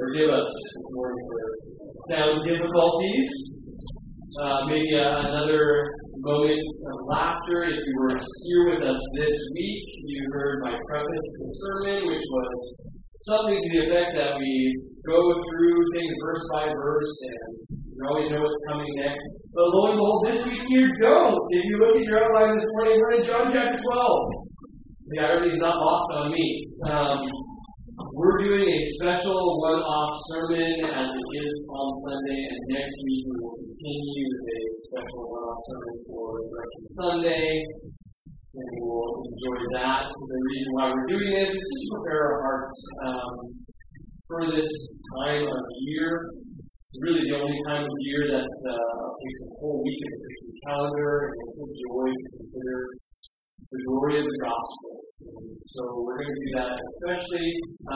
forgive us this morning for sound difficulties. Maybe another moment of laughter. If you were here with us this week, you heard my preface to the sermon, which was something to the effect that we go through things verse by verse and you always know what's coming next. But lo and behold, this week you don't. If you look at your outline this morning, we're in John chapter 12. The irony is not lost on me. We're doing a special one-off sermon as it is Palm Sunday, and next week we will continue with a special one-off sermon for Resurrection Sunday, and we will enjoy that. So the reason why we're doing this is to prepare our hearts for this time of year. It's really the only time of year that takes a whole week of the Christian calendar, and it's a joy to consider the glory of the gospel. So we're going to do that, especially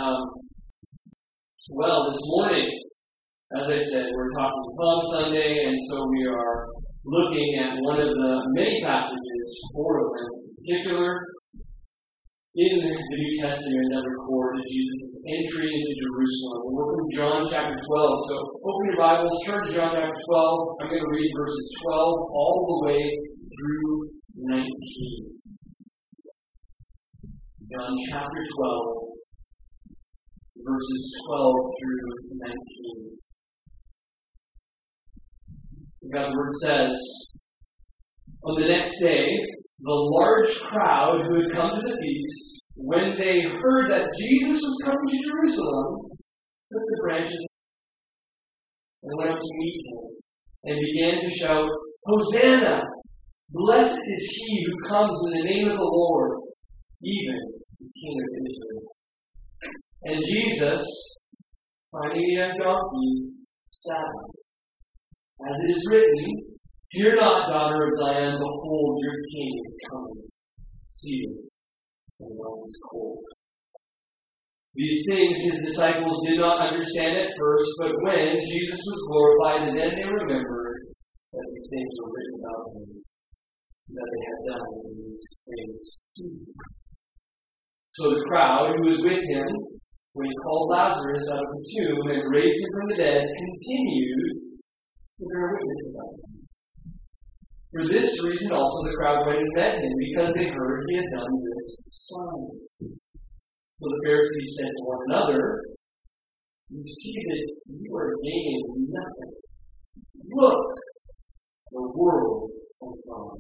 this morning. As I said, we're talking Palm Sunday, and so we are looking at one of the many passages, four of them in particular, in the New Testament that record Jesus' entry into Jerusalem. We're from John chapter 12. So open your Bibles, turn to John chapter 12. I'm going to read verses 12 all the way through 19. John chapter 12, verses 12 through 19. God's word says, "On the next day, the large crowd who had come to the feast, when they heard that Jesus was coming to Jerusalem, took the branches and went up to meet him, and began to shout, 'Hosanna! Blessed is he who comes in the name of the Lord, even the King of Israel.' And Jesus, finding a young donkey, sat on it. As it is written, 'Fear not, daughter of Zion, behold, your king is coming, seated on a donkey's colt.' These things his disciples did not understand at first, but when Jesus was glorified, then they remembered that these things were written about him, that they had done these things to him. So the crowd who was with him, when he called Lazarus out of the tomb and raised him from the dead, continued to bear witness about him. For this reason also the crowd went and met him, because they heard he had done this sign. So the Pharisees said to one another, 'You see that you are gaining nothing. Look, the world of God.'"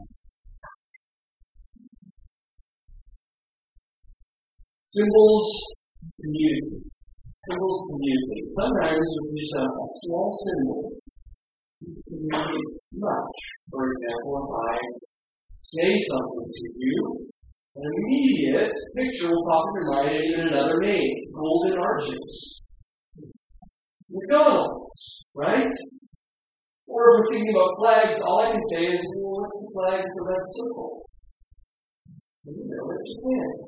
Symbols communicate. Symbols communicate. Sometimes with just a small symbol, you can communicate much. For example, if I say something to you, an immediate picture will pop in your mind, and even another name, Golden Arches. McDonald's, right? Or if we're thinking about flags, all I can say is, well, what's the flag for that circle? You know it, Japan.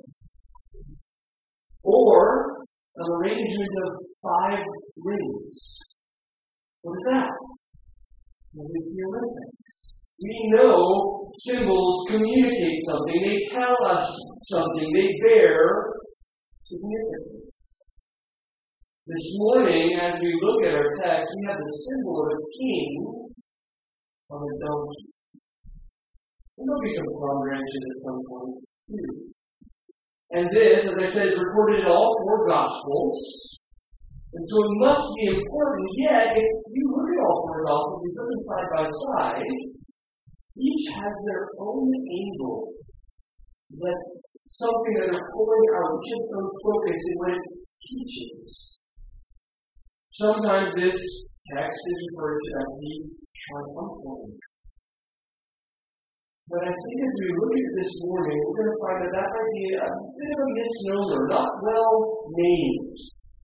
Or an arrangement of 5 rings. What is that? Well, it's the Olympics. We know symbols communicate something. They tell us something. They bear significance. This morning, as we look at our text, we have the symbol of a king on a donkey. And there'll be some palm branches at some point, too. And this, as I said, is recorded in all 4 Gospels. And so it must be important, yet if you look at all 4 Gospels and put them side by side, each has their own angle. That something that they're pulling out, which is some focus in what it teaches. Sometimes this text is referred to as the triumphal. But I think as we look at it this morning, we're going to find that that might be a bit of a misnomer, not well named.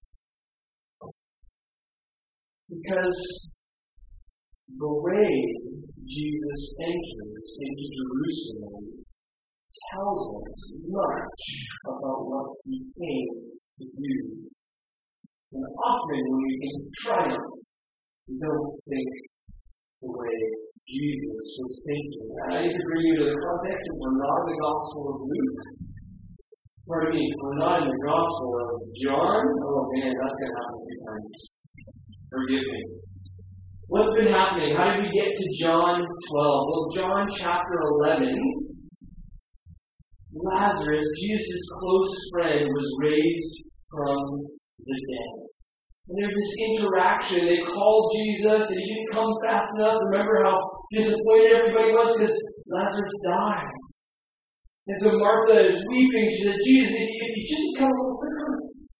Because the way Jesus enters into Jerusalem tells us much about what he came to do. And often when we think triumph, we don't think the way Jesus was thinking. And I need to bring you to the context, since we're not in the Gospel of Luke. Pardon me, we're not in the Gospel of John. Oh man, that's going to happen a few times. Forgive me. What's been happening? How did we get to John 12? Well, John chapter 11, Lazarus, Jesus' close friend, was raised from the dead. And there's this interaction. They called Jesus and he didn't come fast enough. Remember how disappointed everybody was because Lazarus died. And so Martha is weeping. She says, Jesus, if you just come a little quicker.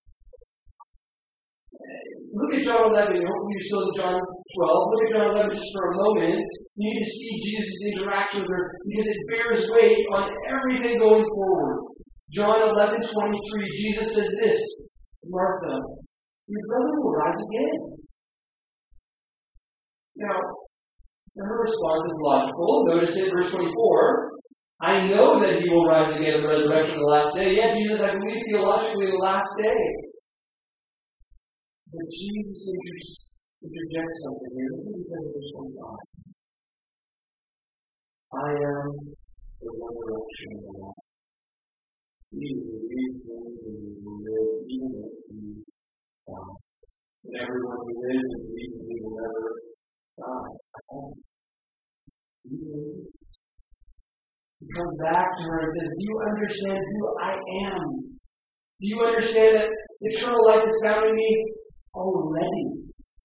Look at John 11. Hopefully you're still in John 12. Look at John 11 just for a moment. You need to see Jesus' interaction with her because it bears weight on everything going forward. John 11:23, Jesus says this, Martha, your brother will rise again. Now, her response is logical. Notice it, verse 24. I know that he will rise again in the resurrection of the last day. Yeah, Jesus, I believe theologically in the last day. But Jesus interjects something here. Look what he says in verse 25. I am the resurrection of the life. He who believes in me will live even if he dies. And everyone who lives and believes in me will never die. He lives. He comes back to her and says, do you understand who I am? Do you understand that eternal life is found in me? Already.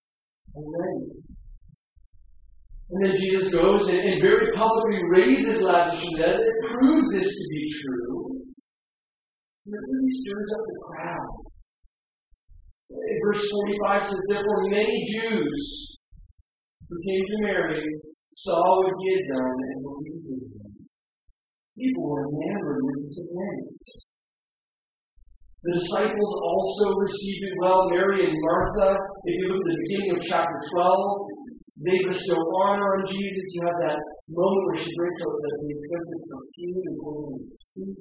And then Jesus goes and very publicly raises Lazarus from the dead. It proves this to be true. And it really stirs up the crowd. Verse 45 says, therefore many Jews who came to Mary saw what he had done and believed in him. People were enamored with his event. The disciples also received it well. Mary and Martha, if you look at the beginning of chapter 12, they bestow honor on Jesus. You have that moment where she breaks out the expensive perfume and pulls in his feet.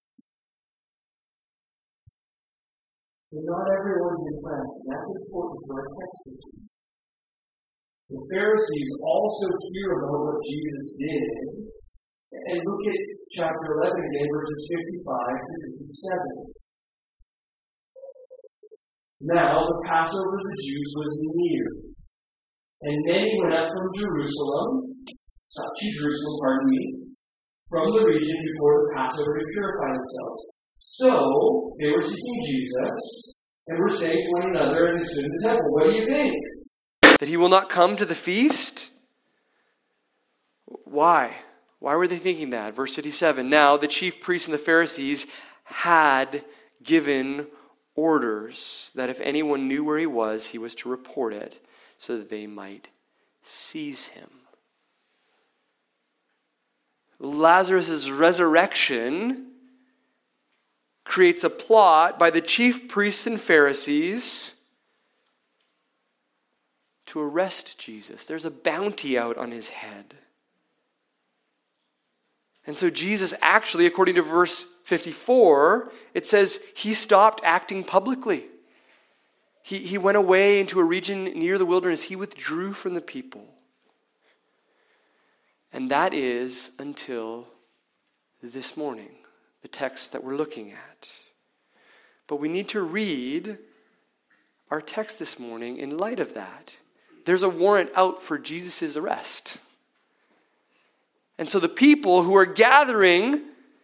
But not everyone's impressed. That's important for our text this week. The Pharisees also hear about what Jesus did. And look at chapter 11 again, verses 55 to 57. Now the Passover of the Jews was near, and many went up from Jerusalem, from the region before the Passover to purify themselves. So they were seeking Jesus, and were saying to one another as they stood in the temple, what do you think? That he will not come to the feast? Why? Why were they thinking that? Verse 57, now the chief priests and the Pharisees had given orders that if anyone knew where he was to report it so that they might seize him. Lazarus' resurrection creates a plot by the chief priests and Pharisees to arrest Jesus. There's a bounty out on his head. And so Jesus actually, according to verse 54, it says he stopped acting publicly. He went away into a region near the wilderness. He withdrew from the people. And that is until this morning, the text that we're looking at. But we need to read our text this morning in light of that. There's a warrant out for Jesus' arrest. And so the people who are gathering,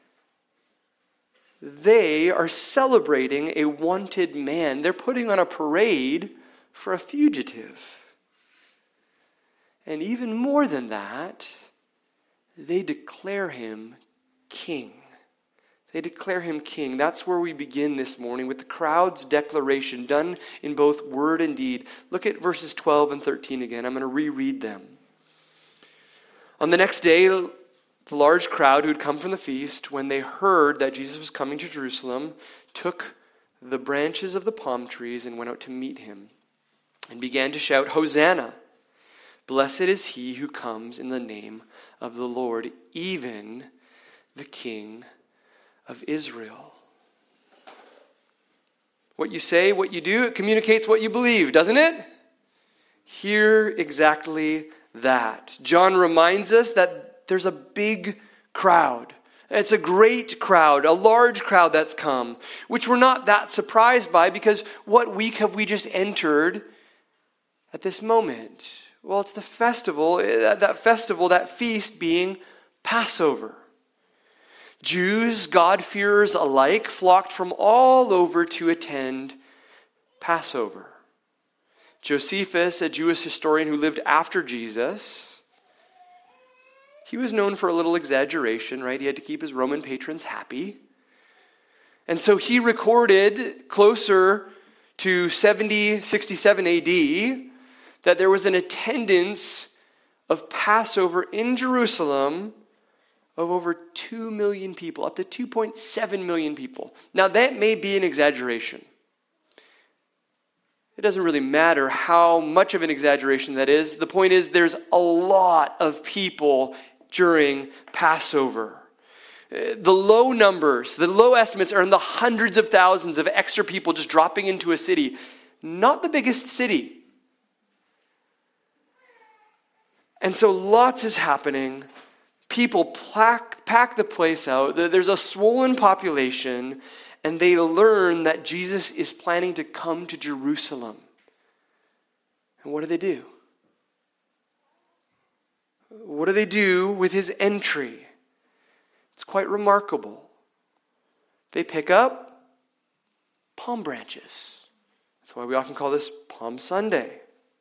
they are celebrating a wanted man. They're putting on a parade for a fugitive. And even more than that, they declare him king. They declare him king. That's where we begin this morning with the crowd's declaration done in both word and deed. Look at verses 12 and 13 again. I'm going to reread them. On the next day, the large crowd who had come from the feast, when they heard that Jesus was coming to Jerusalem, took the branches of the palm trees and went out to meet him and began to shout, Hosanna! Blessed is he who comes in the name of the Lord, even the King of Israel. What you say, what you do, it communicates what you believe, doesn't it? Hear exactly that. John reminds us that there's a big crowd, It's a great crowd, a large crowd that's come, which we're not that surprised by, because what week have we just entered at this moment? Well, it's the festival, that feast being Passover. Jews, God-fearers alike, flocked from all over to attend Passover. Josephus, a Jewish historian who lived after Jesus, he was known for a little exaggeration, right? He had to keep his Roman patrons happy. And so he recorded closer to 67 AD that there was an attendance of Passover in Jerusalem of over 2 million people, up to 2.7 million people. Now that may be an exaggeration. It doesn't really matter how much of an exaggeration that is. The point is there's a lot of people during Passover. The low numbers, the low estimates are in the hundreds of thousands of extra people just dropping into a city. Not the biggest city. And so lots is happening. People pack the place out. There's a swollen population, and they learn that Jesus is planning to come to Jerusalem. And what do? What do they do with his entry? It's quite remarkable. They pick up palm branches. That's why we often call this Palm Sunday.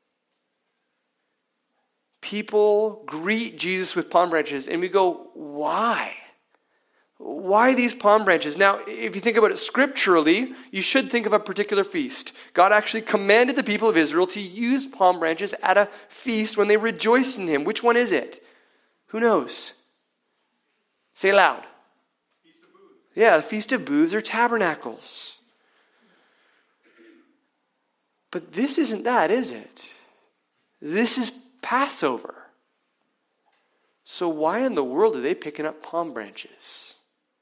People greet Jesus with palm branches, and we go, why? Why these palm branches? Now, if you think about it scripturally, you should think of a particular feast. God actually commanded the people of Israel to use palm branches at a feast when they rejoiced in him. Which one is it? Who knows? Say it loud. Feast of Booths. Yeah, the Feast of Booths or Tabernacles. But this isn't that, is it? This is Passover. So why in the world are they picking up palm branches?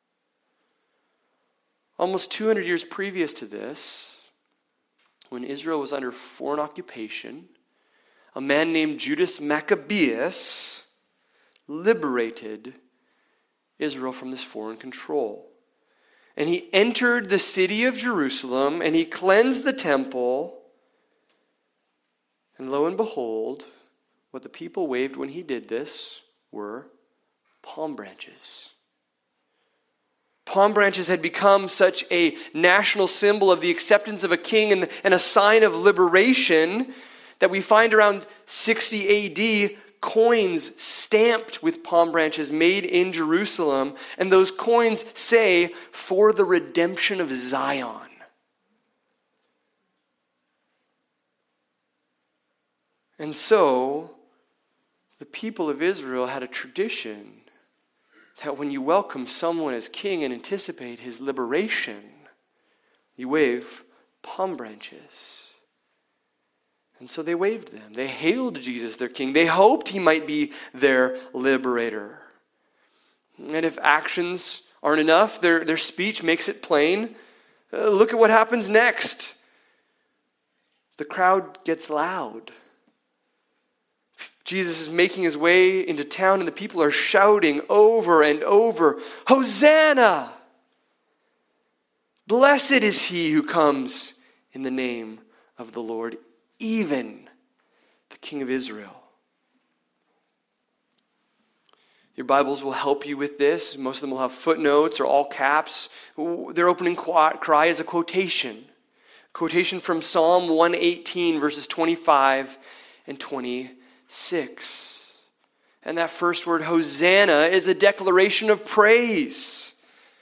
Almost 200 years previous to this, when Israel was under foreign occupation, a man named Judas Maccabeus liberated Israel from this foreign control. And he entered the city of Jerusalem, and he cleansed the temple. And lo and behold, what the people waved when he did this were palm branches. Palm branches had become such a national symbol of the acceptance of a king and a sign of liberation that we find around 60 AD coins stamped with palm branches made in Jerusalem. And those coins say, "For the redemption of Zion." And so, the people of Israel had a tradition that when you welcome someone as king and anticipate his liberation, you wave palm branches. And so they waved them. They hailed Jesus, their king. They hoped he might be their liberator. And if actions aren't enough, their speech makes it plain. Look at what happens next. The crowd gets loud. Jesus is making his way into town, and the people are shouting over and over, "Hosanna! Blessed is he who comes in the name of the Lord, even the King of Israel." Your Bibles will help you with this. Most of them will have footnotes or all caps. Their opening cry is a quotation. Quotation from Psalm 118, verses 25 and 26. And that first word, Hosanna, is a declaration of praise.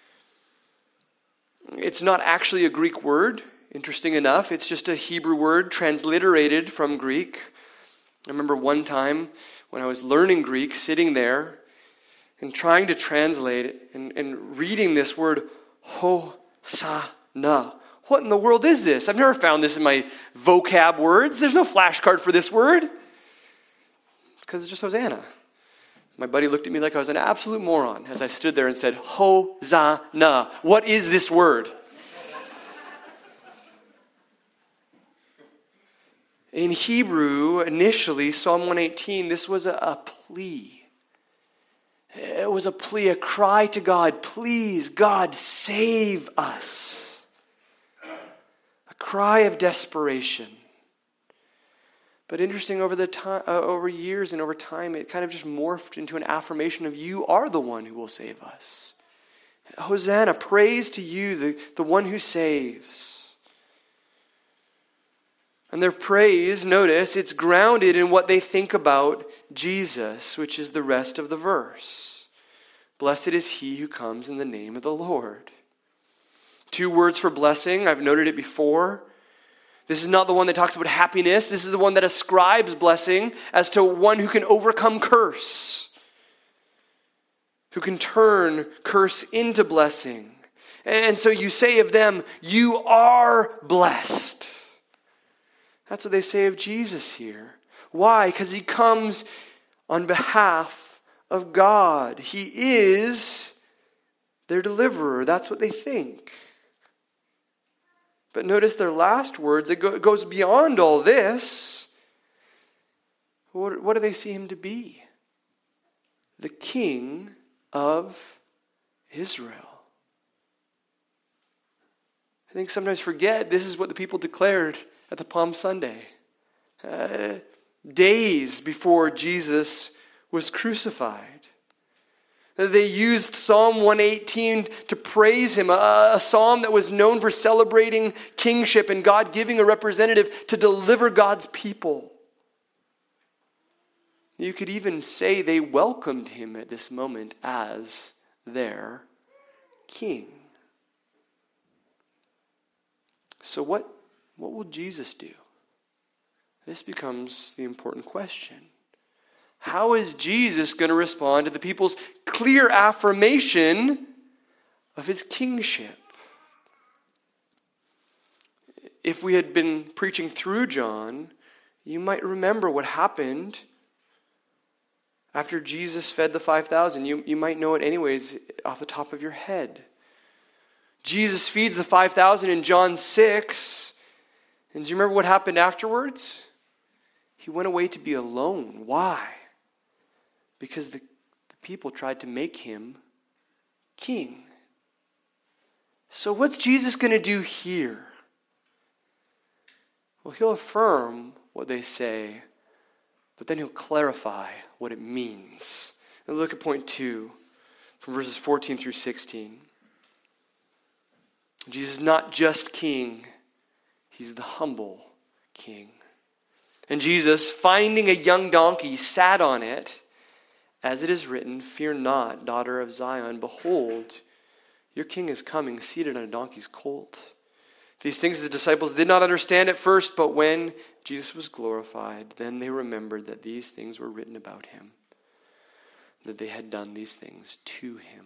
It's not actually a Greek word, interesting enough. It's just a Hebrew word transliterated from Greek. I remember one time when I was learning Greek, sitting there and trying to translate it and reading this word, Hosanna. What in the world is this? I've never found this in my vocab words. There's no flashcard for this word. Because it's just Hosanna. My buddy looked at me like I was an absolute moron as I stood there and said, Hosanna. What is this word? In Hebrew, initially, Psalm 118, this was a plea. It was a plea, a cry to God, please, God, save us. A cry of desperation. But interesting, over years and over time, it kind of just morphed into an affirmation of you are the one who will save us. Hosanna, praise to you, the one who saves. And their praise, notice, it's grounded in what they think about Jesus, which is the rest of the verse. Blessed is he who comes in the name of the Lord. 2 words for blessing, I've noted it before. This is not the one that talks about happiness. This is the one that ascribes blessing as to one who can overcome curse, who can turn curse into blessing. And so you say of them, you are blessed. That's what they say of Jesus here. Why? Because he comes on behalf of God. He is their deliverer. That's what they think. But notice their last words. It goes beyond all this. What do they see him to be? The King of Israel. I think sometimes forget this is what the people declared at the Palm Sunday. Days before Jesus was crucified. They used Psalm 118 to praise him, a psalm that was known for celebrating kingship and God giving a representative to deliver God's people. You could even say they welcomed him at this moment as their king. So what will Jesus do? This becomes the important question. How is Jesus going to respond to the people's clear affirmation of his kingship? If we had been preaching through John, you might remember what happened after Jesus fed the 5,000. You might know it anyways off the top of your head. Jesus feeds the 5,000 in John 6. And do you remember what happened afterwards? He went away to be alone. Why? Because the people tried to make him king. So what's Jesus going to do here? Well, he'll affirm what they say, but then he'll clarify what it means. And look at point 2 from verses 14 through 16. Jesus is not just king. He's the humble king. And Jesus, finding a young donkey, sat on it, as it is written, fear not, daughter of Zion. Behold, your king is coming, seated on a donkey's colt. These things the disciples did not understand at first, but when Jesus was glorified, then they remembered that these things were written about him, that they had done these things to him.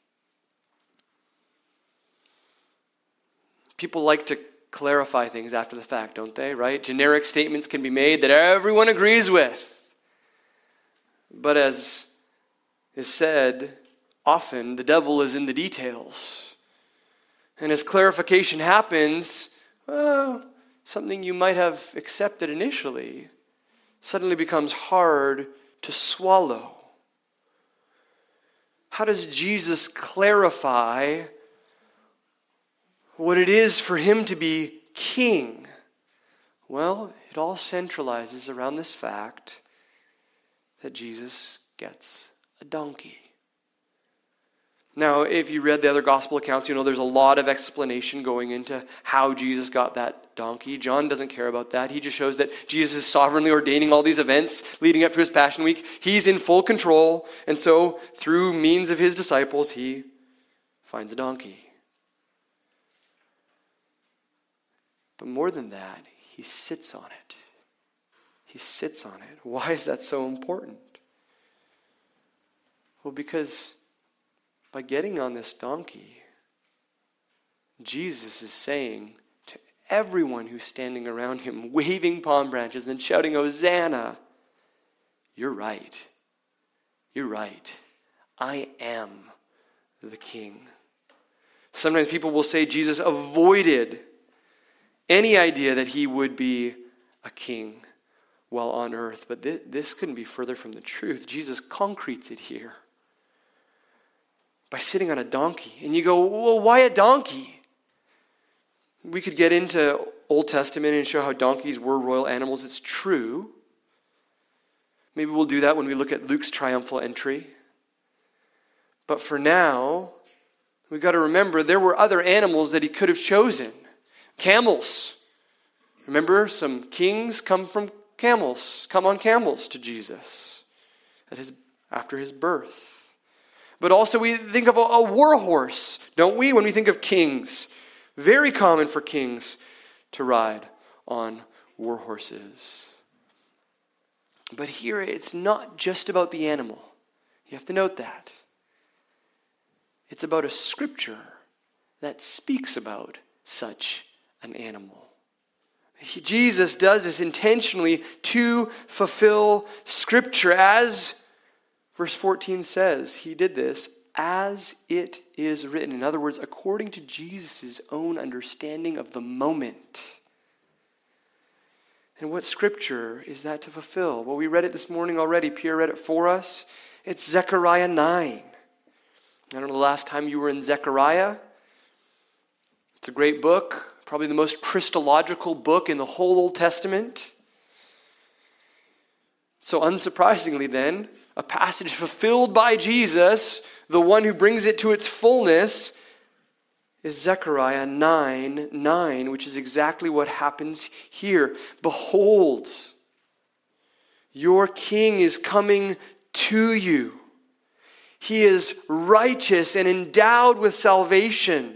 People like to clarify things after the fact, don't they? Right? Generic statements can be made that everyone agrees with. But as is said, often the devil is in the details. And as clarification happens, something you might have accepted initially suddenly becomes hard to swallow. How does Jesus clarify what it is for him to be king? Well, it all centralizes around this fact that Jesus gets a donkey. Now, if you read the other gospel accounts, you know there's a lot of explanation going into how Jesus got that donkey. John doesn't care about that. He just shows that Jesus is sovereignly ordaining all these events leading up to his Passion Week. He's in full control, and so through means of his disciples, he finds a donkey. But more than that, he sits on it. He sits on it. Why is that so important? Well, because by getting on this donkey, Jesus is saying to everyone who's standing around him, waving palm branches and shouting, Hosanna, you're right. You're right. I am the king. Sometimes people will say Jesus avoided any idea that he would be a king while on earth. But this couldn't be further from the truth. Jesus concretes it here. by sitting on a donkey. And you go, well, why a donkey? We could get into Old Testament and show how donkeys were royal animals. It's true. Maybe we'll do that when we look at Luke's triumphal entry. But for now, we've got to remember there were other animals that he could have chosen. Camels. Remember, some kings come on camels to Jesus after his birth. But also we think of a war horse, don't we, when we think of kings? Very common for kings to ride on war horses. But here it's not just about the animal. You have to note that. It's about a scripture that speaks about such an animal. Jesus does this intentionally to fulfill scripture, as verse 14 says. He did this as it is written. In other words, according to Jesus' own understanding of the moment. And what scripture is that to fulfill? Well, we read it this morning already. Pierre read it for us. It's Zechariah 9. I don't know the last time you were in Zechariah. It's a great book, probably the most Christological book in the whole Old Testament. So unsurprisingly then, a passage fulfilled by Jesus, the one who brings it to its fullness, is Zechariah 9:9, which is exactly what happens here. Behold, your king is coming to you. He is righteous and endowed with salvation,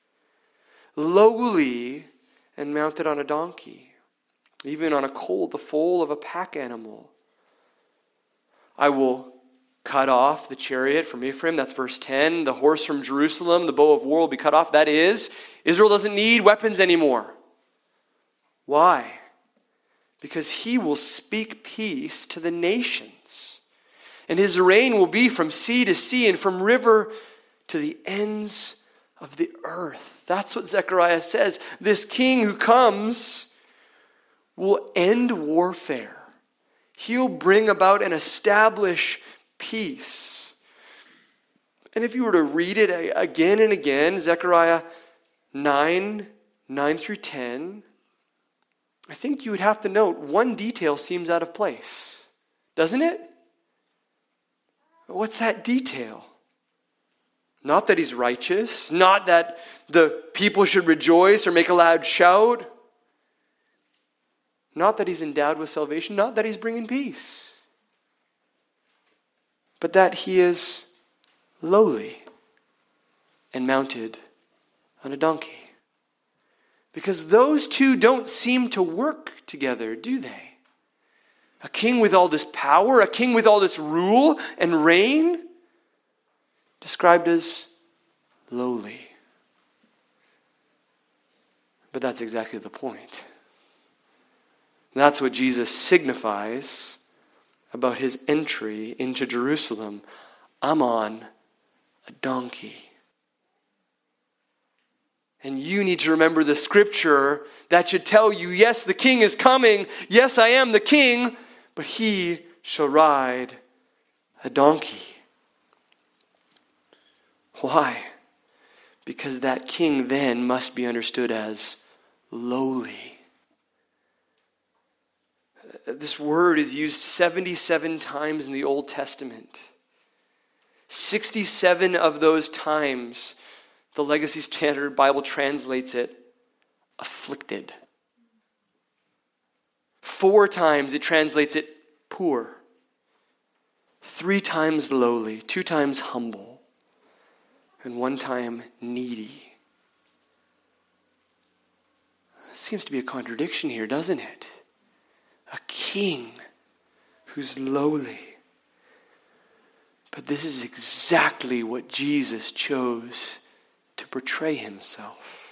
lowly and mounted on a donkey, even on a colt, the foal of a pack animal. I will cut off the chariot from Ephraim, that's verse 10. The horse from Jerusalem, the bow of war will be cut off. That is, Israel doesn't need weapons anymore. Why? Because he will speak peace to the nations. And his reign will be from sea to sea and from river to the ends of the earth. That's what Zechariah says. This king who comes will end warfare. He'll bring about and establish peace. And if you were to read it again and again, Zechariah 9 through 10, I think you would have to note one detail seems out of place. Doesn't it? What's that detail? Not that he's righteous, not that the people should rejoice or make a loud shout, not that he's endowed with salvation, not that he's bringing peace, but that he is lowly and mounted on a donkey. Because those two don't seem to work together, do they? A king with all this power, a king with all this rule and reign, described as lowly. But that's exactly the point. That's what Jesus signifies about his entry into Jerusalem. I'm on a donkey. And you need to remember the scripture that should tell you, yes, the king is coming. Yes, I am the king, but he shall ride a donkey. Why? Because that king then must be understood as lowly. This word is used 77 times in the Old Testament. 67 of those times, the Legacy Standard Bible translates it afflicted. 4 times it translates it poor. 3 times lowly, 2 times humble, and 1 time needy. Seems to be a contradiction here, doesn't it? A king who's lowly. But this is exactly what Jesus chose to portray himself.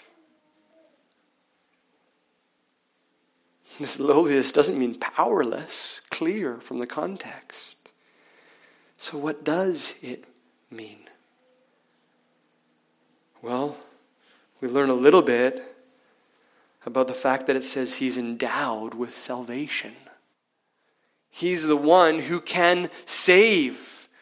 This lowliness doesn't mean powerless, clear from the context. So what does it mean? Well, we learn a little bit about the fact that it says he's endowed with salvation. He's the one who can save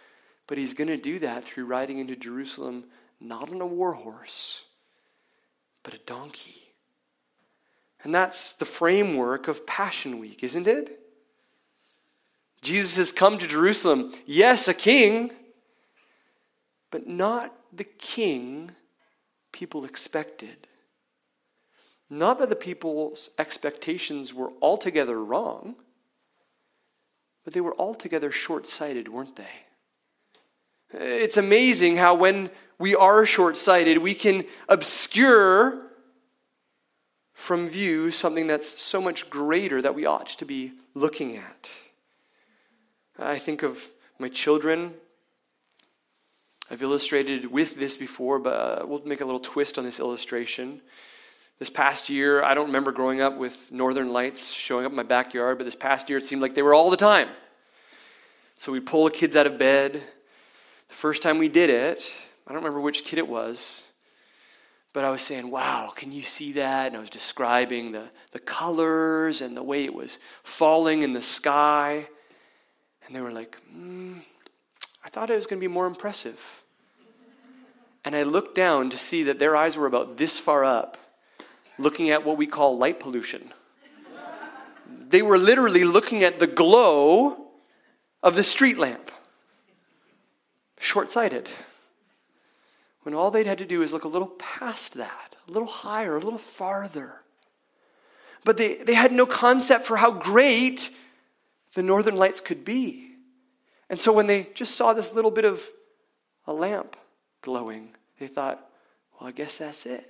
But he's going to do that through riding into Jerusalem not on a war horse, but a donkey. And that's the framework of Passion Week, isn't it? Jesus has come to Jerusalem, yes, a king, but not the king people expected. Not that the people's expectations were altogether wrong, but they were altogether short-sighted, weren't they? It's amazing how when we are short-sighted, we can obscure from view something that's so much greater that we ought to be looking at. I think of my children. I've illustrated with this before, but we'll make a little twist on this illustration. This past year, I don't remember growing up with northern lights showing up in my backyard, but this past year it seemed like they were all the time. So we'd pull the kids out of bed. The first time we did it, I don't remember which kid it was, but I was saying, wow, can you see that? And I was describing the colors and the way it was falling in the sky. And they were like, I thought it was going to be more impressive. And I looked down to see that their eyes were about this far up, looking at what we call light pollution. They were literally looking at the glow of the street lamp. Short-sighted. When all they'd had to do is look a little past that, a little higher, a little farther. But they had no concept for how great the northern lights could be. And so when they just saw this little bit of a lamp glowing, they thought, well, I guess that's it.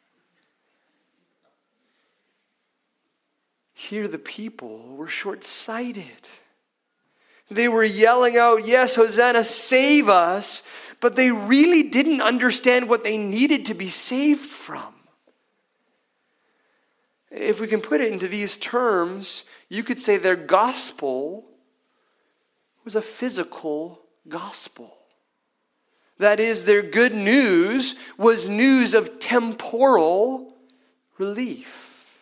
Here the people were short-sighted. They were yelling out, yes, Hosanna, save us, but they really didn't understand what they needed to be saved from. If we can put it into these terms, you could say their gospel was a physical gospel. That is, their good news was news of temporal relief.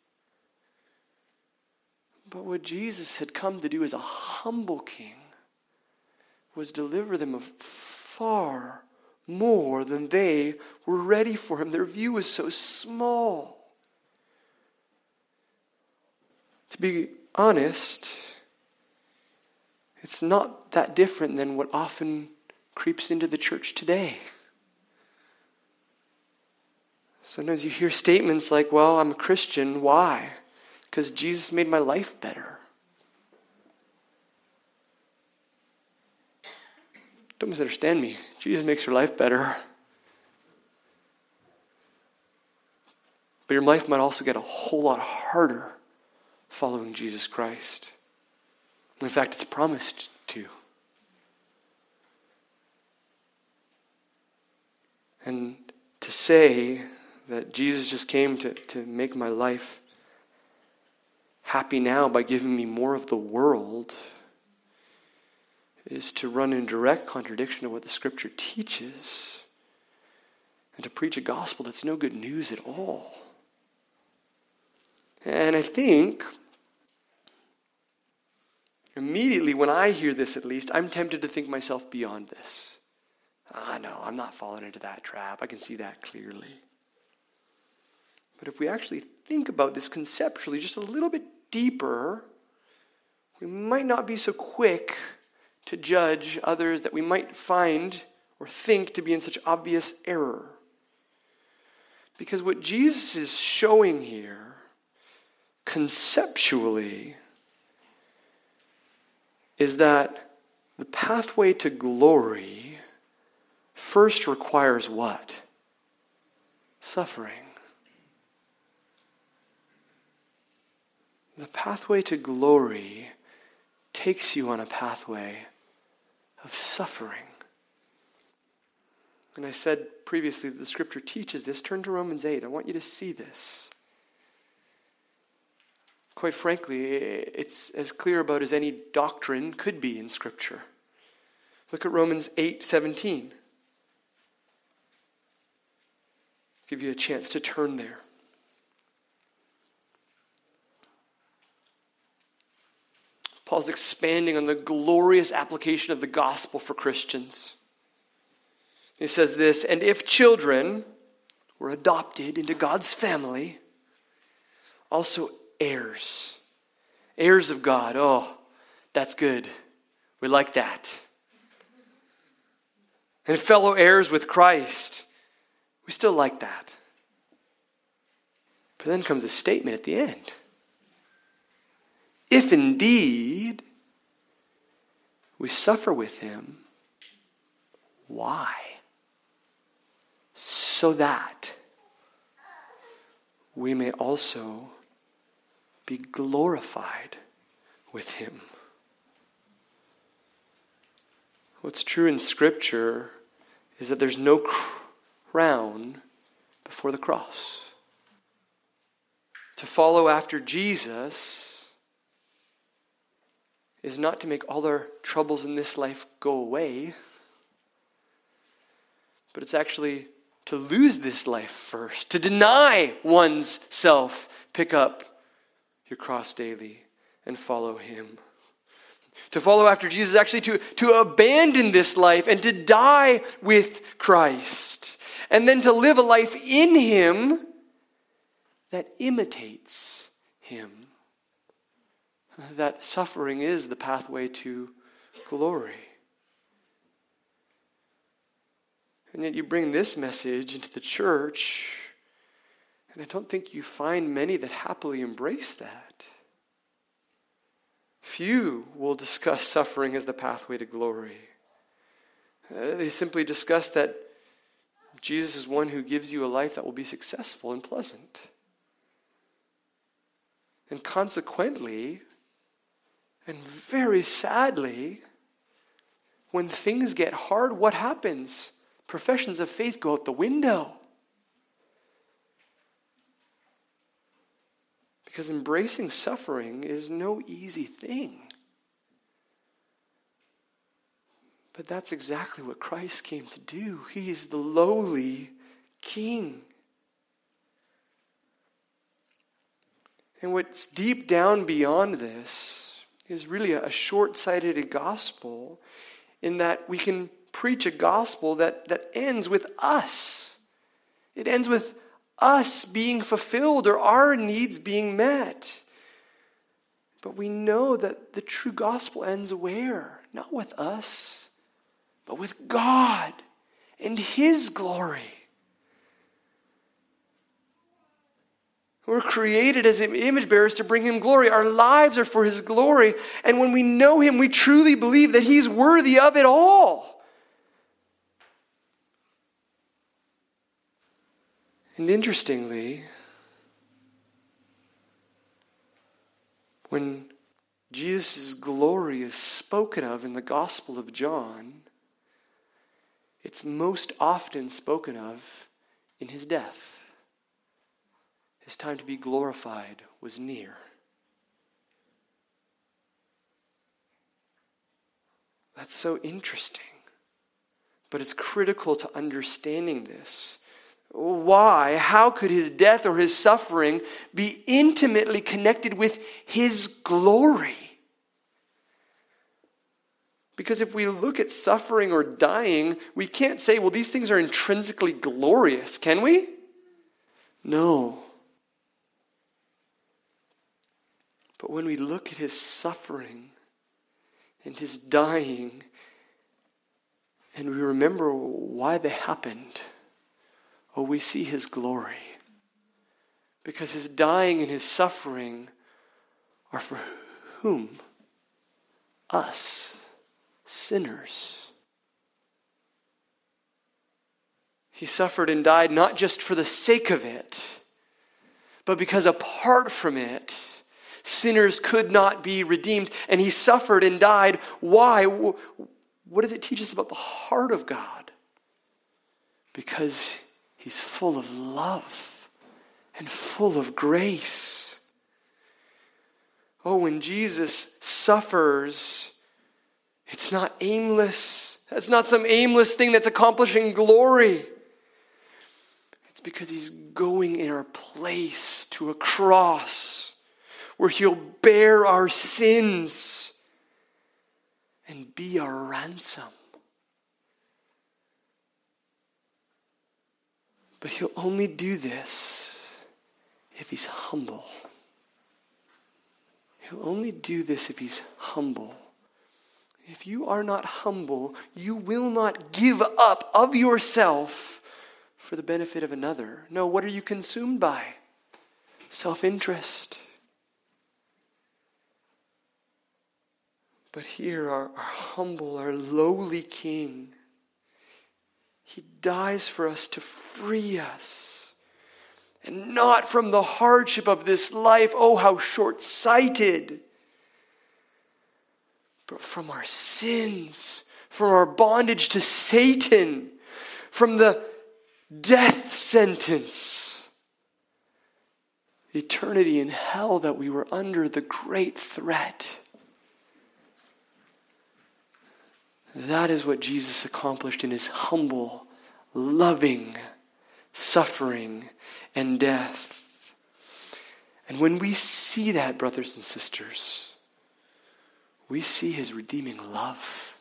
But what Jesus had come to do as a humble king was deliver them of far more than they were ready for him. Their view was so small. To be honest, it's not that different than what often creeps into the church today. Sometimes you hear statements like, well, I'm a Christian. Why? Because Jesus made my life better. Don't misunderstand me. Jesus makes your life better. But your life might also get a whole lot harder following Jesus Christ. In fact, it's promised to. And to say that Jesus just came to make my life happy now by giving me more of the world is to run in direct contradiction of what the Scripture teaches and to preach a gospel that's no good news at all. And I think immediately when I hear this, at least, I'm tempted to think myself beyond this. No, I'm not falling into that trap. I can see that clearly. But if we actually think about this conceptually just a little bit deeper, we might not be so quick to judge others that we might find or think to be in such obvious error. Because what Jesus is showing here, conceptually, is that the pathway to glory first requires what? Suffering. The pathway to glory takes you on a pathway of suffering. And I said previously that the Scripture teaches this. Turn to Romans 8. I want you to see this. Quite frankly, it's as clear about as any doctrine could be in Scripture. Look at Romans 8:17. Give you a chance to turn there. Paul's expanding on the glorious application of the gospel for Christians. He says this, and if children were adopted into God's family, also heirs. Heirs of God. Oh, that's good. We like that. And fellow heirs with Christ. We still like that. But then comes a statement at the end. If indeed we suffer with him, why? So that we may also be glorified with him. What's true in Scripture is that there's no crown before the cross. To follow after Jesus is not to make all our troubles in this life go away, but it's actually to lose this life first, to deny one's self, pick up your cross daily and follow him. To follow after Jesus is actually to abandon this life and to die with Christ. And then to live a life in him that imitates him. That suffering is the pathway to glory. And yet you bring this message into the church, and I don't think you find many that happily embrace that. Few will discuss suffering as the pathway to glory. They simply discuss that Jesus is one who gives you a life that will be successful and pleasant. And consequently, and very sadly, when things get hard, what happens? Professions of faith go out the window. Because embracing suffering is no easy thing. But that's exactly what Christ came to do. He is the lowly King. And what's deep down beyond this is really a short-sighted gospel in that we can preach a gospel that ends with us. It ends with us being fulfilled or our needs being met. But we know that the true gospel ends where? Not with us, but with God and his glory. We're created as image bearers to bring him glory. Our lives are for his glory. And when we know him, we truly believe that he's worthy of it all. And interestingly, when Jesus' glory is spoken of in the Gospel of John, it's most often spoken of in his death. His time to be glorified was near. That's so interesting. But it's critical to understanding this. Why? How could his death or his suffering be intimately connected with his glory? Because if we look at suffering or dying, we can't say, well, these things are intrinsically glorious, can we? No. But when we look at his suffering and his dying, and we remember why they happened, oh, we see his glory. Because his dying and his suffering are for whom? Us, sinners. He suffered and died not just for the sake of it, but because apart from it, sinners could not be redeemed. And he suffered and died. Why? What does it teach us about the heart of God? Because he's full of love and full of grace. Oh, when Jesus suffers, it's not aimless. That's not some aimless thing that's accomplishing glory. It's because he's going in our place to a cross where he'll bear our sins and be our ransom. But he'll only do this if he's humble. He'll only do this if he's humble. If you are not humble, you will not give up of yourself for the benefit of another. No, what are you consumed by? Self-interest. But here, our humble, our lowly King, he dies for us to free us. And not from the hardship of this life, oh, how short-sighted, but from our sins, from our bondage to Satan, from the death sentence, eternity in hell that we were under, the great threat. That is what Jesus accomplished in his humble, loving, suffering, and death. And when we see that, brothers and sisters, we see his redeeming love.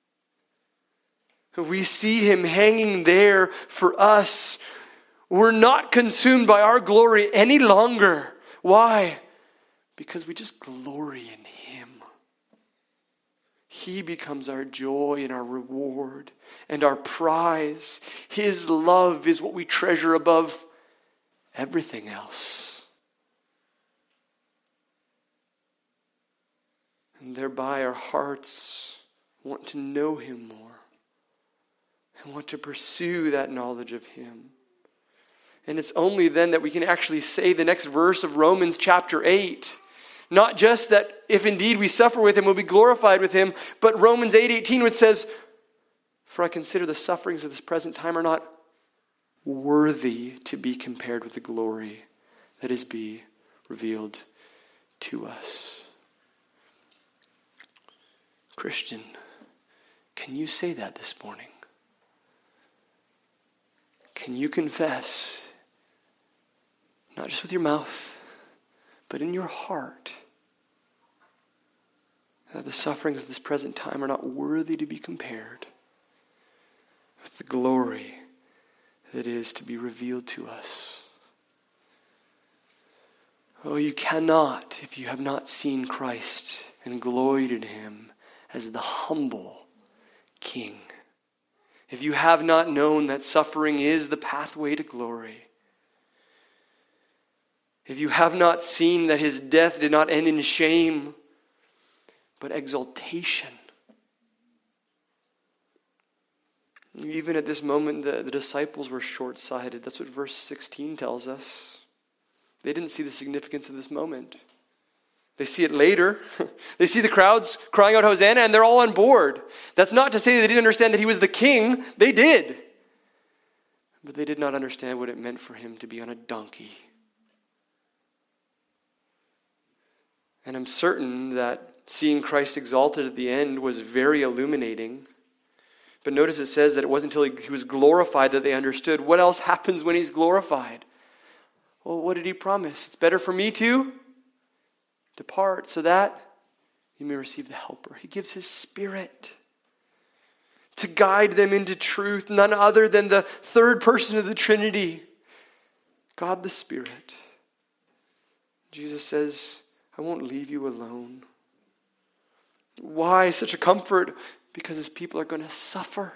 We see him hanging there for us. We're not consumed by our glory any longer. Why? Because we just glory in him. He becomes our joy and our reward and our prize. His love is what we treasure above everything else. And thereby our hearts want to know him more and want to pursue that knowledge of him. And it's only then that we can actually say the next verse of Romans chapter 8. Not just that if indeed we suffer with him, we'll be glorified with him, but Romans 8:18, which says, "For I consider the sufferings of this present time are not worthy to be compared with the glory that is be revealed to us." Christian, can you say that this morning? Can you confess, not just with your mouth, but in your heart, that the sufferings of this present time are not worthy to be compared with the glory that is to be revealed to us? Oh, you cannot, if you have not seen Christ and gloried in him as the humble King. If you have not known that suffering is the pathway to glory. If you have not seen that his death did not end in shame, but exaltation. Even at this moment, the disciples were short-sighted. That's what verse 16 tells us. They didn't see the significance of this moment. They see it later. They see the crowds crying out Hosanna, and they're all on board. That's not to say they didn't understand that he was the king. They did. But they did not understand what it meant for him to be on a donkey. And I'm certain that seeing Christ exalted at the end was very illuminating. But notice it says that it wasn't until he was glorified that they understood. What else happens when he's glorified? Well, what did he promise? It's better for me to depart so that you may receive the helper. He gives his Spirit to guide them into truth, none other than the third person of the Trinity, God the Spirit. Jesus says, I won't leave you alone. Why such a comfort? Because his people are going to suffer.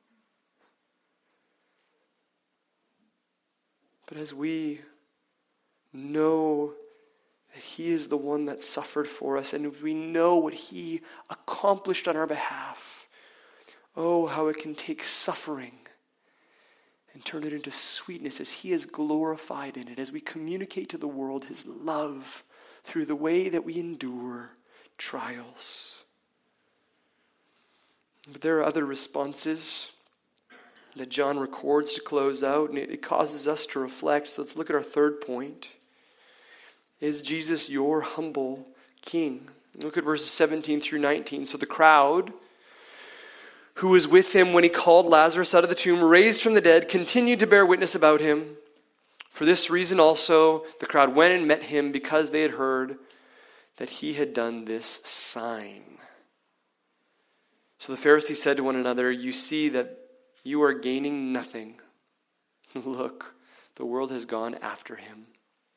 But as we know that he is the one that suffered for us, and we know what he accomplished on our behalf, oh, how it can take suffering and turn it into sweetness as he is glorified in it, as we communicate to the world his love through the way that we endure trials. But there are other responses that John records to close out, and it causes us to reflect. So let's look at our third point. Is Jesus your humble king? Look at verses 17 through 19. So the crowd who was with him when he called Lazarus out of the tomb, raised from the dead, continued to bear witness about him. For this reason also the crowd went and met him, because they had heard that he had done this sign. So the Pharisees said to one another, "You see that you are gaining nothing. Look, the world has gone after him."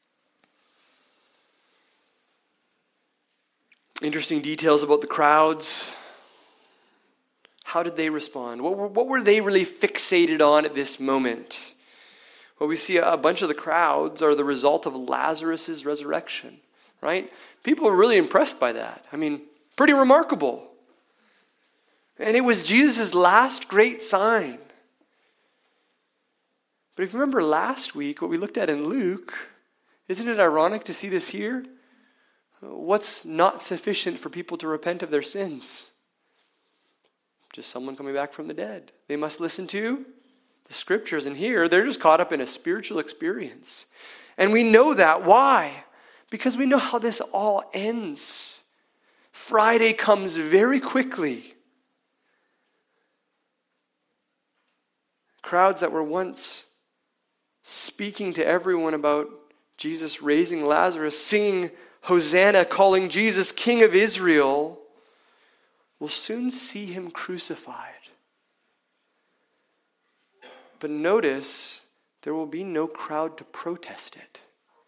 Interesting details about the crowds. How did they respond? What were they really fixated on at this moment? Well, we see a bunch of the crowds are the result of Lazarus' resurrection, right? People are really impressed by that. I mean, pretty remarkable. And it was Jesus' last great sign. But if you remember last week, what we looked at in Luke, isn't it ironic to see this here? What's not sufficient for people to repent of their sins? Just someone coming back from the dead. They must listen to the scriptures. And here, they're just caught up in a spiritual experience. And we know that. Why? Because we know how this all ends. Friday comes very quickly. Crowds that were once speaking to everyone about Jesus raising Lazarus, singing Hosanna, calling Jesus King of Israel, will soon see him crucified. But notice, there will be no crowd to protest it.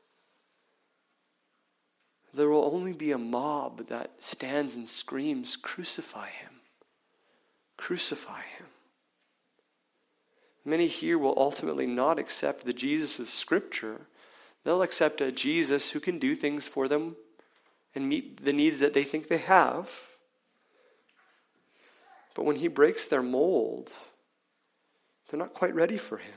There will only be a mob that stands and screams, "Crucify him! Crucify him!" Many here will ultimately not accept the Jesus of Scripture. They'll accept a Jesus who can do things for them and meet the needs that they think they have. But when he breaks their mold, they're not quite ready for him.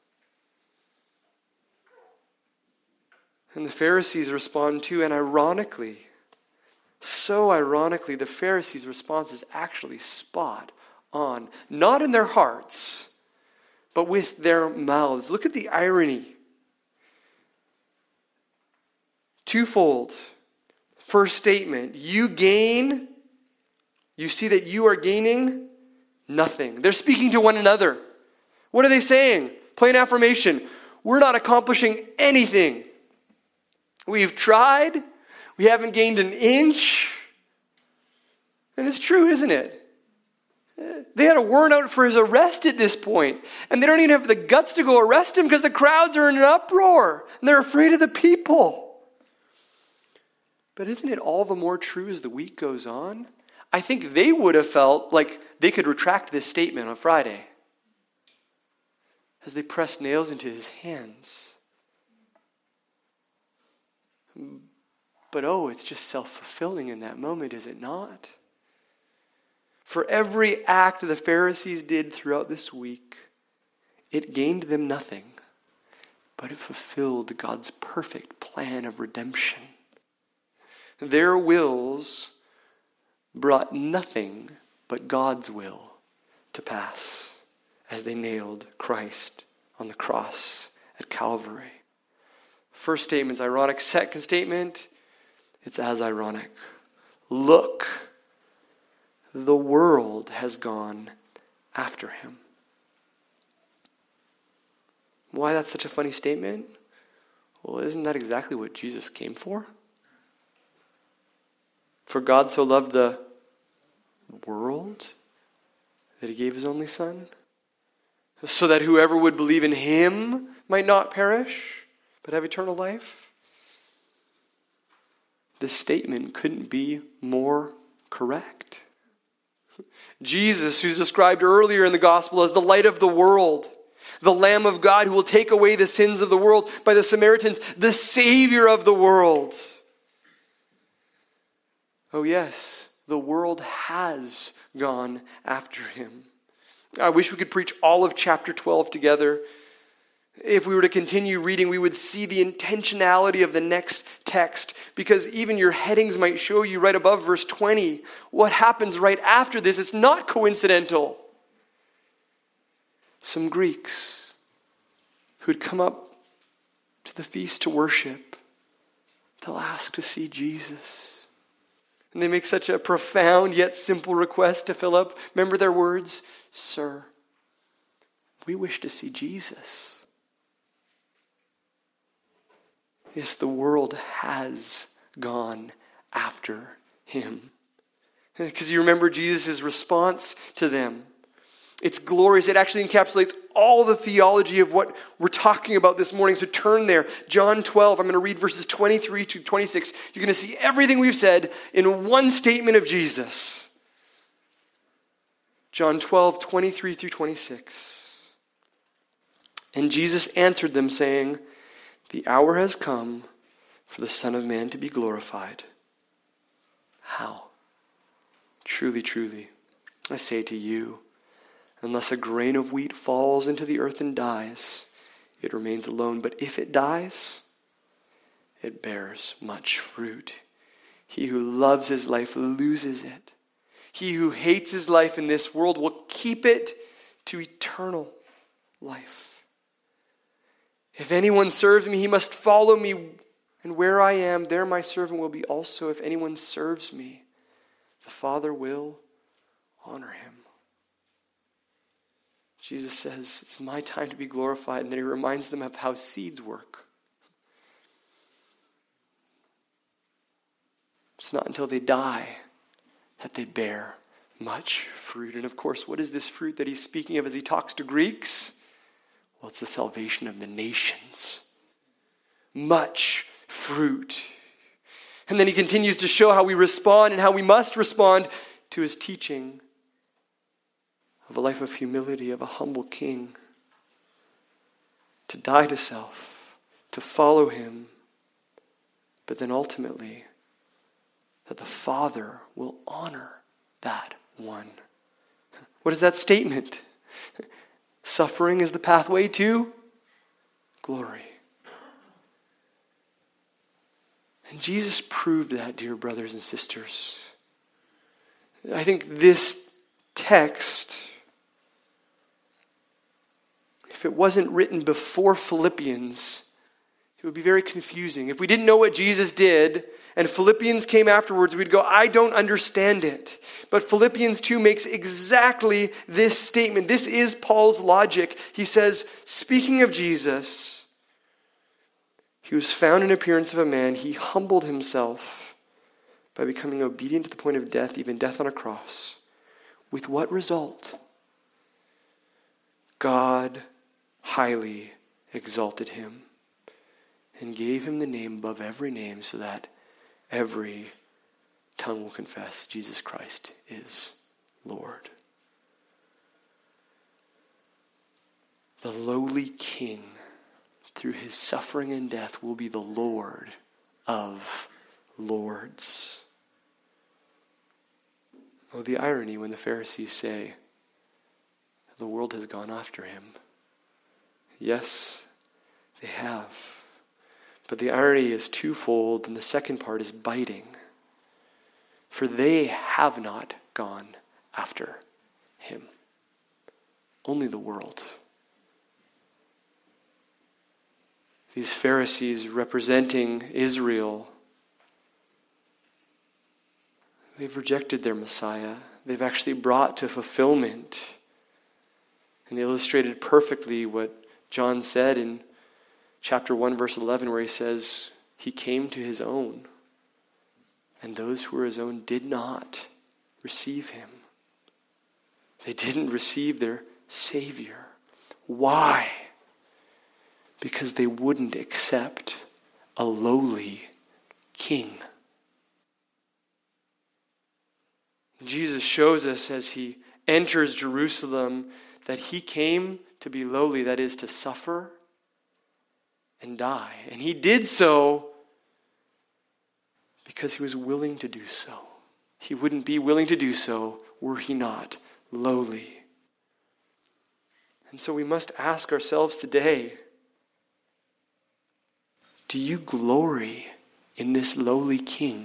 And the Pharisees respond too, and ironically, so ironically, the Pharisees' response is actually spot on. Not in their hearts, but with their mouths. Look at the irony. Twofold. First statement, you see that you are gaining nothing. They're speaking to one another. What are they saying? Plain affirmation. We're not accomplishing anything. We've tried. We haven't gained an inch. And it's true, isn't it? They had a warrant out for his arrest at this point. And they don't even have the guts to go arrest him because the crowds are in an uproar. And they're afraid of the people. But isn't it all the more true as the week goes on? I think they would have felt like they could retract this statement on Friday as they pressed nails into his hands. But it's just self-fulfilling in that moment, is it not? For every act the Pharisees did throughout this week, it gained them nothing, but it fulfilled God's perfect plan of redemption. Their wills brought nothing but God's will to pass as they nailed Christ on the cross at Calvary. First statement's ironic. Second statement, it's as ironic. Look, the world has gone after him. Why that's such a funny statement? Well, isn't that exactly what Jesus came for? For God so loved the world that he gave his only Son, so that whoever would believe in him might not perish, but have eternal life. This statement couldn't be more correct. Jesus, who's described earlier in the gospel as the light of the world, the Lamb of God who will take away the sins of the world, by the Samaritans, the Savior of the world. Oh yes, the world has gone after him. I wish we could preach all of chapter 12 together. If we were to continue reading, we would see the intentionality of the next text, because even your headings might show you right above verse 20 what happens right after this. It's not coincidental. Some Greeks who'd come up to the feast to worship, they'll ask to see Jesus. And they make such a profound yet simple request to Philip. Remember their words? "Sir, we wish to see Jesus." Yes, the world has gone after him. Because you remember Jesus' response to them. It's glorious. It actually encapsulates all the theology of what we're talking about this morning. So turn there. John 12, I'm going to read verses 23 to 26. You're going to see everything we've said in one statement of Jesus. John 12, 23 through 26. And Jesus answered them, saying, "The hour has come for the Son of Man to be glorified." How? Truly, truly, I say to you, unless a grain of wheat falls into the earth and dies, it remains alone. But if it dies, it bears much fruit. He who loves his life loses it. He who hates his life in this world will keep it to eternal life. If anyone serves me, he must follow me. And where I am, there my servant will be also. If anyone serves me, the Father will honor him. Jesus says, it's my time to be glorified. And then he reminds them of how seeds work. It's not until they die that they bear much fruit. And of course, what is this fruit that he's speaking of as he talks to Greeks? Well, it's the salvation of the nations. Much fruit. And then he continues to show how we respond and how we must respond to his teaching of a life of humility, of a humble king. To die to self, to follow him, but then ultimately that the Father will honor that one. What is that statement? Suffering is the pathway to glory. And Jesus proved that, dear brothers and sisters. I think this text, if it wasn't written before Philippians, it would be very confusing. If we didn't know what Jesus did and Philippians came afterwards, we'd go, I don't understand it. But Philippians 2 makes exactly this statement. This is Paul's logic. He says, speaking of Jesus, he was found in appearance of a man. He humbled himself by becoming obedient to the point of death, even death on a cross. With what result? God highly exalted him and gave him the name above every name, so that every tongue will confess Jesus Christ is Lord. The lowly king, through his suffering and death, will be the Lord of lords. Oh, the irony when the Pharisees say, the world has gone after him. Yes, they have. But the irony is twofold, and the second part is biting. For they have not gone after him. Only the world. These Pharisees representing Israel, they've rejected their Messiah. They've actually brought to fulfillment and illustrated perfectly what John said in chapter 1, verse 11, where he says, he came to his own, and those who were his own did not receive him. They didn't receive their Savior. Why? Because they wouldn't accept a lowly king. Jesus shows us as he enters Jerusalem that he came to be lowly, that is, to suffer and die. And he did so because he was willing to do so. He wouldn't be willing to do so were he not lowly. And so we must ask ourselves today, do you glory in this lowly king?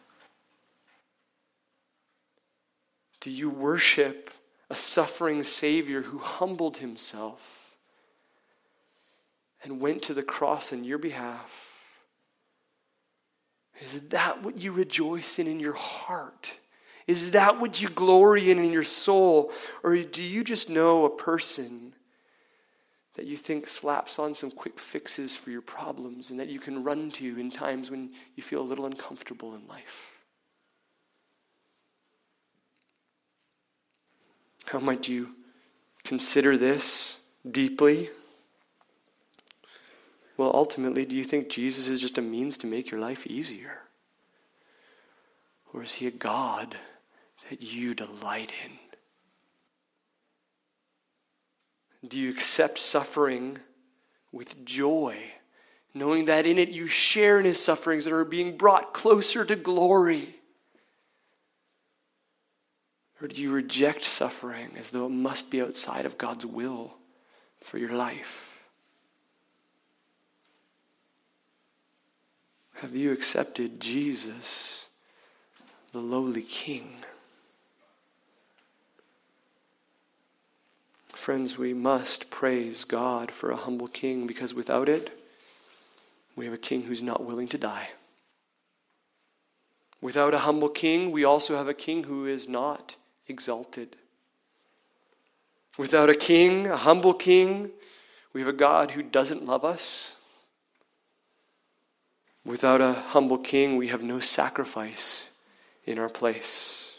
Do you worship a suffering Savior who humbled himself and went to the cross on your behalf? Is that what you rejoice in your heart? Is that what you glory in your soul? Or do you just know a person that you think slaps on some quick fixes for your problems and that you can run to in times when you feel a little uncomfortable in life? How might you consider this deeply? Well, ultimately, do you think Jesus is just a means to make your life easier? Or is he a God that you delight in? Do you accept suffering with joy, knowing that in it you share in his sufferings and are being brought closer to glory? Or do you reject suffering as though it must be outside of God's will for your life? Have you accepted Jesus, the lowly King? Friends, we must praise God for a humble king, because without it, we have a king who's not willing to die. Without a humble king, we also have a king who is not exalted. Without a king, a humble king, we have a God who doesn't love us. Without a humble king, we have no sacrifice in our place.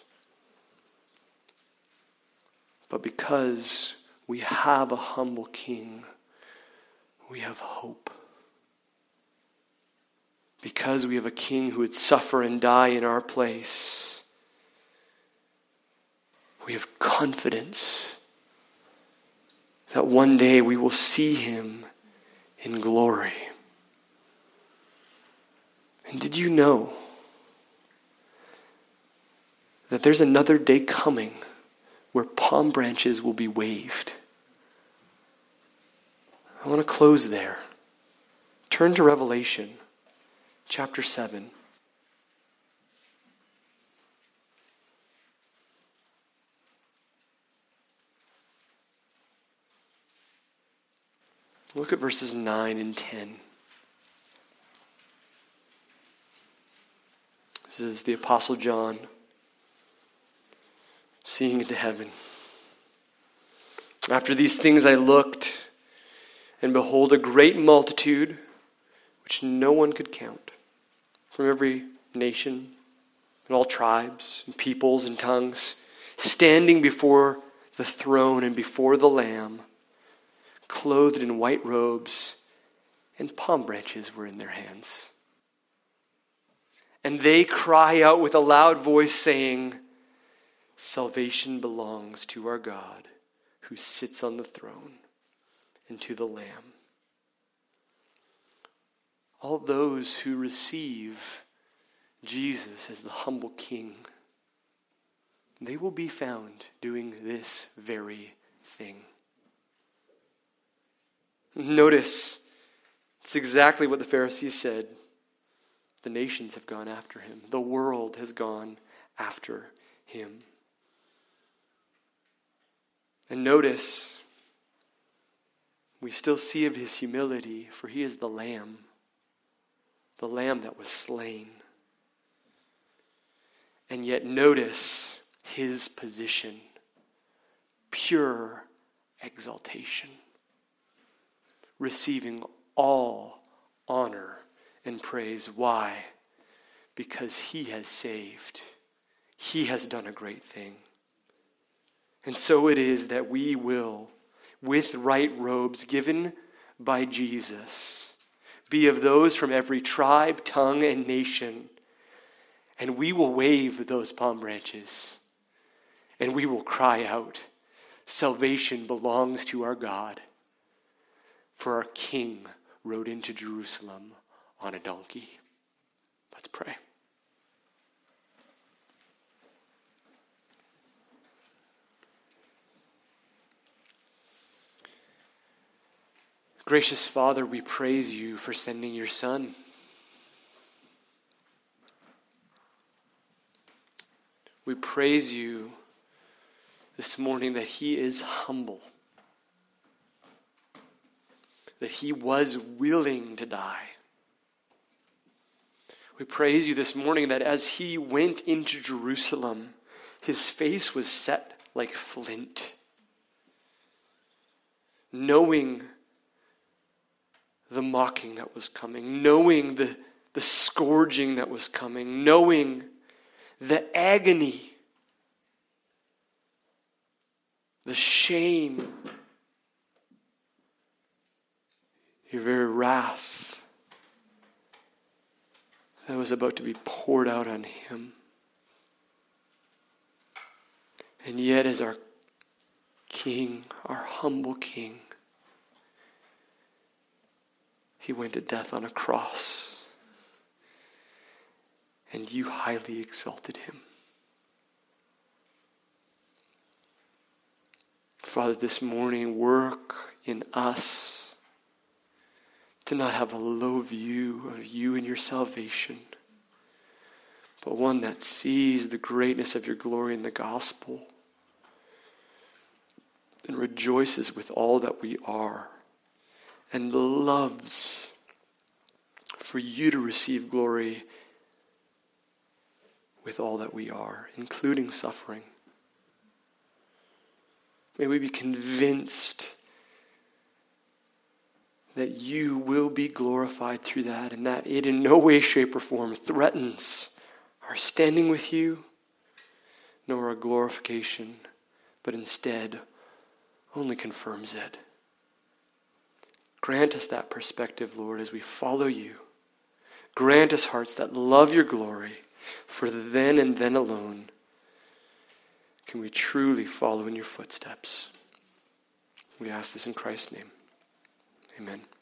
But because we have a humble king, we have hope. Because we have a king who would suffer and die in our place, we have confidence that one day we will see him in glory. And did you know that there's another day coming where palm branches will be waved? I want to close there. Turn to Revelation chapter 7. Look at verses 9 and 10. This is the Apostle John seeing into heaven. After these things I looked, and behold, a great multitude, which no one could count, from every nation and all tribes and peoples and tongues, standing before the throne and before the Lamb, clothed in white robes, and palm branches were in their hands. And they cry out with a loud voice, saying, Salvation belongs to our God, who sits on the throne, and to the Lamb. All those who receive Jesus as the humble King, they will be found doing this very thing. Notice, it's exactly what the Pharisees said. The nations have gone after him. The world has gone after him. And notice, we still see of his humility, for he is the Lamb that was slain. And yet notice his position, pure exaltation, receiving all honor and praise. Why? Because he has saved. He has done a great thing. And so it is that we will, with right robes given by Jesus, be of those from every tribe, tongue, and nation. And we will wave those palm branches. And we will cry out, salvation belongs to our God. For our King rode into Jerusalem on a donkey. Let's pray. Gracious Father, we praise you for sending your Son. We praise you this morning that he is humble, that he was willing to die. We praise you this morning that as he went into Jerusalem, his face was set like flint, knowing the mocking that was coming, knowing the scourging that was coming, knowing the agony the shame, your very wrath that was about to be poured out on him. And yet, as our King, our humble King, he went to death on a cross, and you highly exalted him. Father, this morning, work in us to not have a low view of you and your salvation, but one that sees the greatness of your glory in the gospel and rejoices with all that we are and loves for you to receive glory with all that we are, including suffering. May we be convinced that you will be glorified through that, and that it in no way, shape, or form threatens our standing with you, nor our glorification, but instead only confirms it. Grant us that perspective, Lord, as we follow you. Grant us hearts that love your glory, for then and then alone can we truly follow in your footsteps. We ask this in Christ's name. Amen.